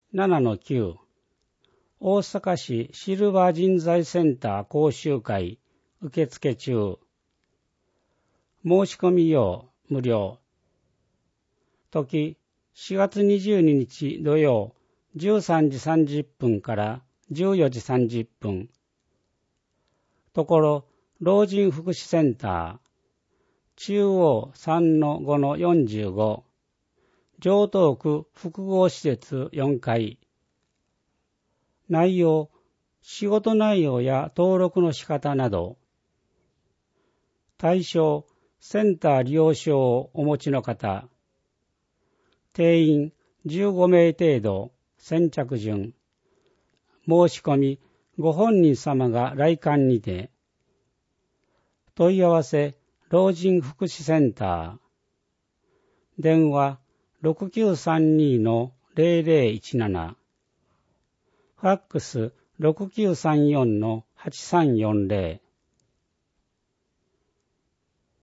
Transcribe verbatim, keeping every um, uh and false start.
ななのきゅう、大阪市シルバー人材センター講習会受付中。申し込み用無料。時、しがつにじゅうににち土曜じゅうさんじさんじゅっぷんからじゅうよじさんじゅっぷん。ところ、老人福祉センター、中央 さんのごのよんじゅうご、城東区複合施設よんかい。内容、仕事内容や登録の仕方など。対象、センター利用証をお持ちの方。定員じゅうごめい程度、先着順。申し込み、ご本人様が来館にて。問い合わせ、老人福祉センター。電話、ろくきゅうさんにのゼロゼロいちなな。ファックス、ろくきゅうさんよんのはちさんよんゼロ。